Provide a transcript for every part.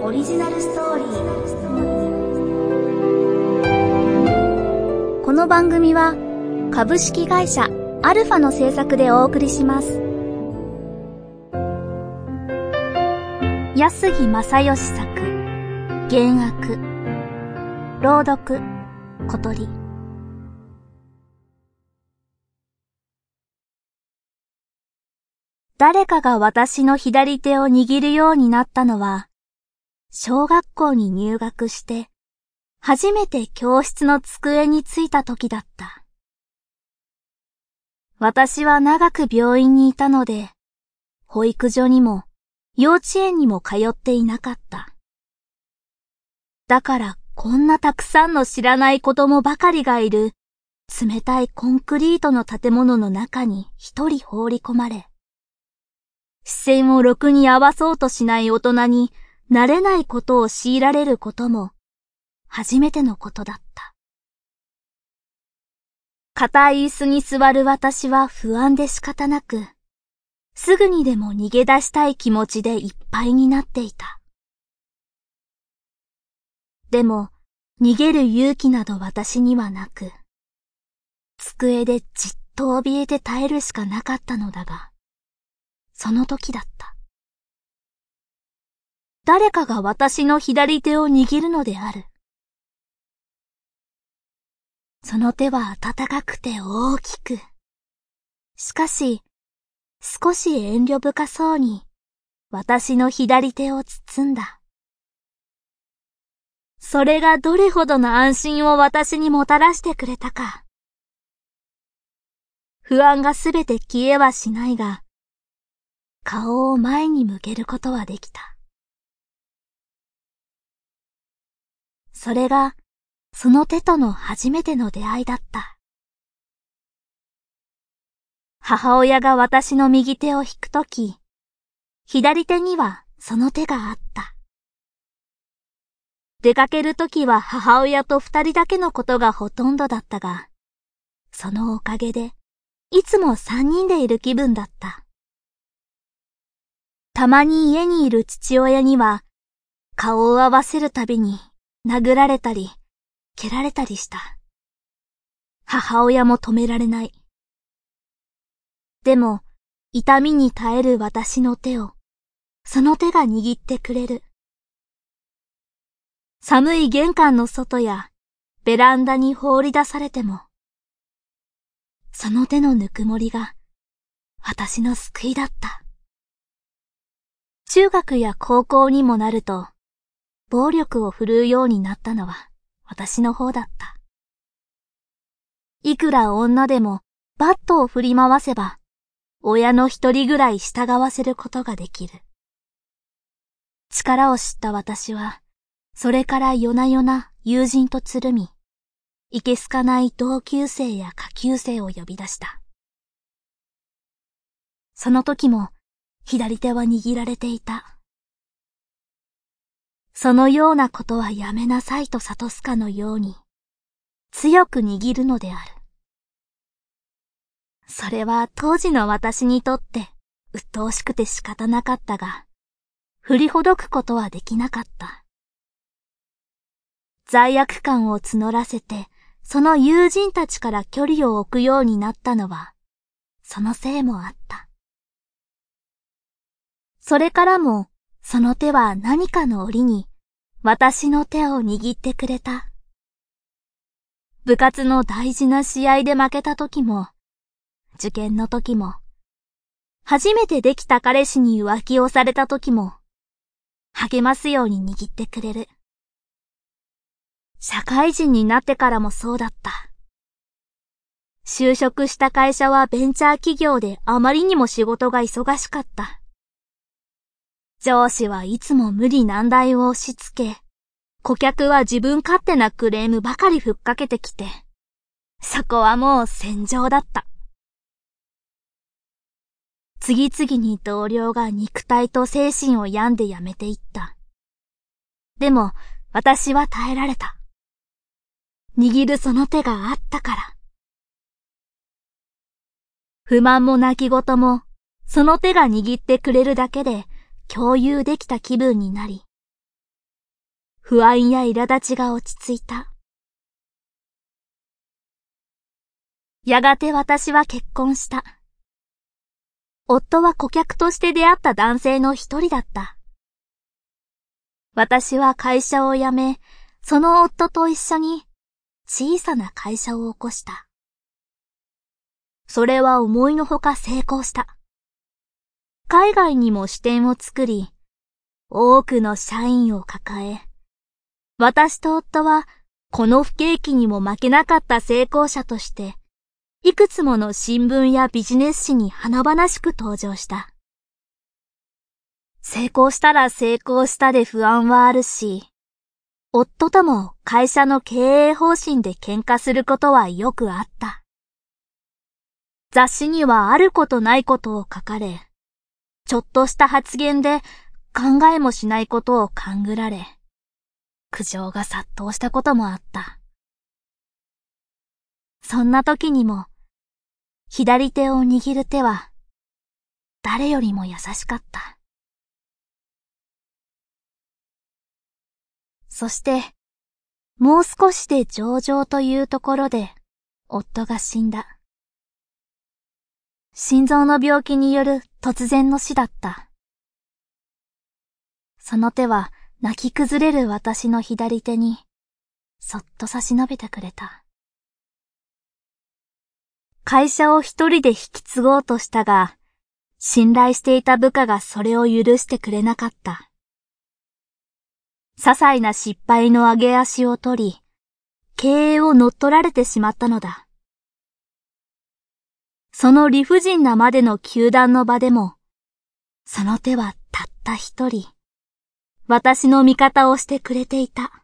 オリジナルストーリー。この番組は株式会社アルファの制作でお送りします。安木正義作、原悪、朗読、小鳥。誰かが私の左手を握るようになったのは、小学校に入学して、初めて教室の机に着いた時だった。私は長く病院にいたので、保育所にも幼稚園にも通っていなかった。だからこんなたくさんの知らない子供ばかりがいる冷たいコンクリートの建物の中に一人放り込まれ、視線をろくに合わそうとしない大人に慣れないことを強いられることも初めてのことだった。硬い椅子に座る私は不安で仕方なく、すぐにでも逃げ出したい気持ちでいっぱいになっていた。でも逃げる勇気など私にはなく、机でじっと怯えて耐えるしかなかったのだが、その時だった。誰かが私の左手を握るのである。その手は温かくて大きく。しかし、少し遠慮深そうに私の左手を包んだ。それがどれほどの安心を私にもたらしてくれたか。不安がすべて消えはしないが、顔を前に向けることはできた。それが、その手との初めての出会いだった。母親が私の右手を引くとき、左手にはその手があった。出かけるときは母親と二人だけのことがほとんどだったが、そのおかげで、いつも三人でいる気分だった。たまに家にいる父親には、顔を合わせるたびに殴られたり、蹴られたりした。母親も止められない。でも、痛みに耐える私の手を、その手が握ってくれる。寒い玄関の外やベランダに放り出されても、その手のぬくもりが私の救いだった。中学や高校にもなると、暴力を振るうようになったのは私の方だった。いくら女でもバットを振り回せば、親の一人ぐらい従わせることができる。力を知った私は、それから夜な夜な友人とつるみ、いけすかない同級生や下級生を呼び出した。その時も左手は握られていた。そのようなことはやめなさいと諭すかのように、強く握るのである。それは当時の私にとって鬱陶しくて仕方なかったが、振りほどくことはできなかった。罪悪感を募らせて、その友人たちから距離を置くようになったのは、そのせいもあった。それからも、その手は何かの折に、私の手を握ってくれた。部活の大事な試合で負けた時も、受験の時も、初めてできた彼氏に浮気をされた時も、励ますように握ってくれる。社会人になってからもそうだった。就職した会社はベンチャー企業であまりにも仕事が忙しかった。上司はいつも無理難題を押し付け、顧客は自分勝手なクレームばかりふっかけてきて、そこはもう戦場だった。次々に同僚が肉体と精神を病んで辞めていった。でも私は耐えられた。握るその手があったから。不満も泣き言も、その手が握ってくれるだけで共有できた気分になり、 不安や苛立ちが落ち着いた。やがて私は結婚した。夫は顧客として出会った男性の一人だった。私は会社を辞め、その夫と一緒に小さな会社を起こした。それは思いのほか成功した。海外にも支店を作り、多くの社員を抱え、私と夫はこの不景気にも負けなかった成功者として、いくつもの新聞やビジネス誌に華々しく登場した。成功したら成功したで不安はあるし、夫とも会社の経営方針で喧嘩することはよくあった。雑誌にはあることないことを書かれ、ちょっとした発言で考えもしないことを勘ぐられ、苦情が殺到したこともあった。そんな時にも、左手を握る手は、誰よりも優しかった。そして、もう少しで上々というところで、夫が死んだ。心臓の病気による突然の死だった。その手は泣き崩れる私の左手に、そっと差し伸べてくれた。会社を一人で引き継ごうとしたが、信頼していた部下がそれを許してくれなかった。些細な失敗の上げ足を取り、経営を乗っ取られてしまったのだ。その理不尽なまでの糾弾の場でも、その手はたった一人、私の味方をしてくれていた。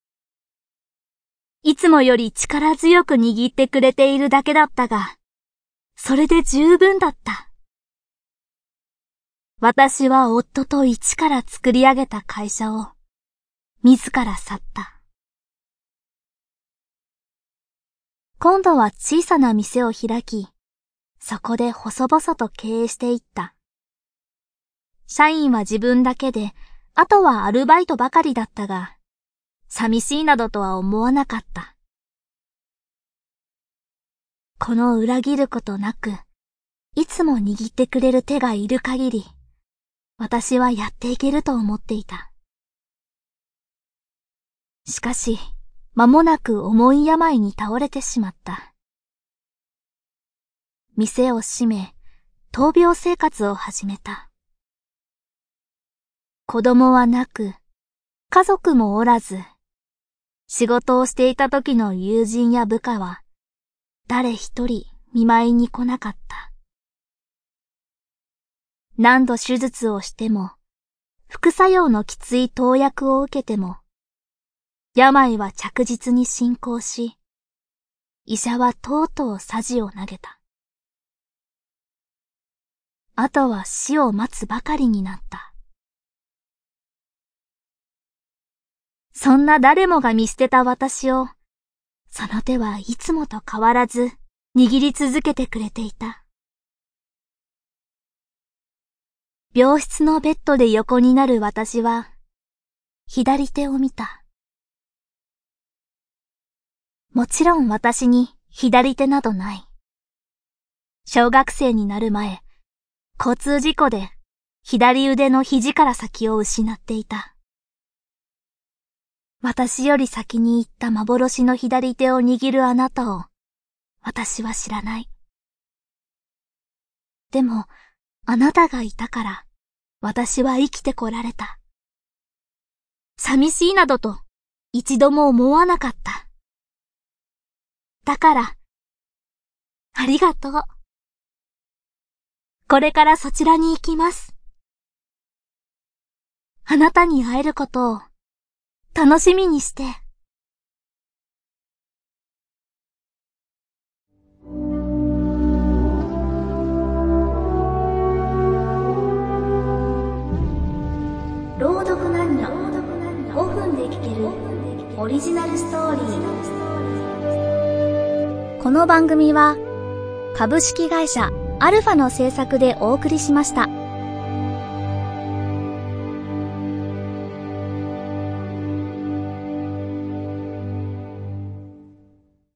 いつもより力強く握ってくれているだけだったが、それで十分だった。私は夫と一から作り上げた会社を、自ら去った。今度は小さな店を開き、そこで細々と経営していった。社員は自分だけで、あとはアルバイトばかりだったが、寂しいなどとは思わなかった。この裏切ることなく、いつも握ってくれる手がいる限り、私はやっていけると思っていた。しかし、間もなく重い病に倒れてしまった。店を閉め、闘病生活を始めた。子供はなく、家族もおらず、仕事をしていた時の友人や部下は、誰一人見舞いに来なかった。何度手術をしても、副作用のきつい投薬を受けても、病は着実に進行し、医者はとうとう匙を投げた。あとは死を待つばかりになった。そんな誰もが見捨てた私を、その手はいつもと変わらず握り続けてくれていた。病室のベッドで横になる私は、左手を見た。もちろん私に左手などない。小学生になる前、交通事故で左腕の肘から先を失っていた。私より先に行った幻の左手を握るあなたを私は知らない。でもあなたがいたから私は生きてこられた。寂しいなどと一度も思わなかった。だから、ありがとう。これからそちらに行きます。あなたに会えることを楽しみにして。朗読なんよ5分で聞けるオリジナルストーリー。この番組は株式会社アルファの制作でお送りしました。